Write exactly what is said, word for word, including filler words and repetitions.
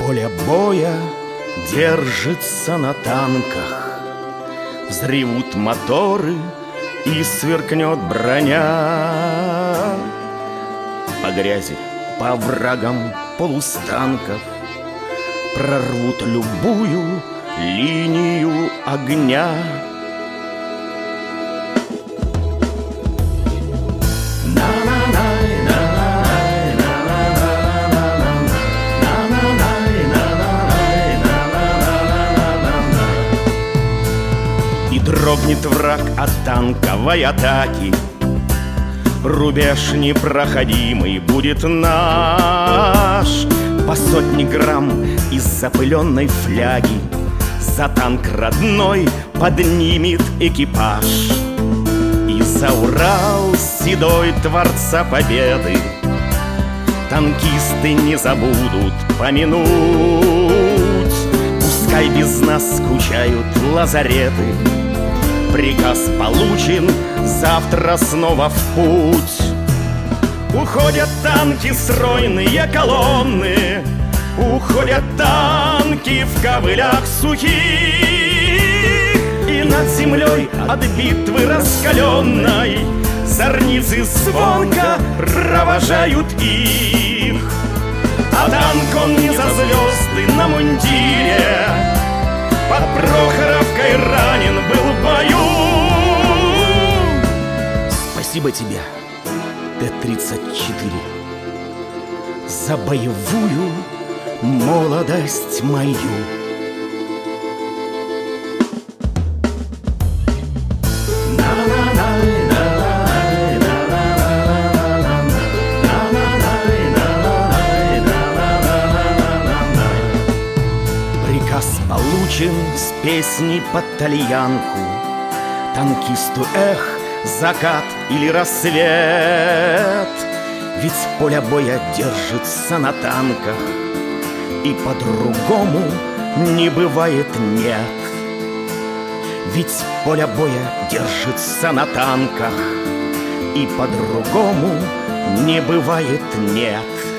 Поле боя держится на танках, взревут моторы и сверкнет броня. По грязи, по врагам полустанков прорвут любую линию огня. И дрогнет враг от танковой атаки, рубеж непроходимый будет наш. По сотне грамм из запыленной фляги за танк родной поднимет экипаж. И за Урал седой Творца Победы танкисты не забудут помянуть. Пускай без нас скучают лазареты, приказ получен, завтра снова в путь. Уходят танки, стройные колонны, уходят танки в ковылях сухих, и над землей от битвы раскаленной зорницы звонко провожают их. А танк он не за звезды на мундире, под Прохоровкой ранен был в бою. Спасибо тебе, Т тридцать четыре, за боевую молодость мою. Приказ получен с песней под тальянку. Танкисту эх, закат или рассвет, ведь поле боя держится на танках, и по-другому не бывает нет. Ведь поле боя держится на танках, и по-другому не бывает нет.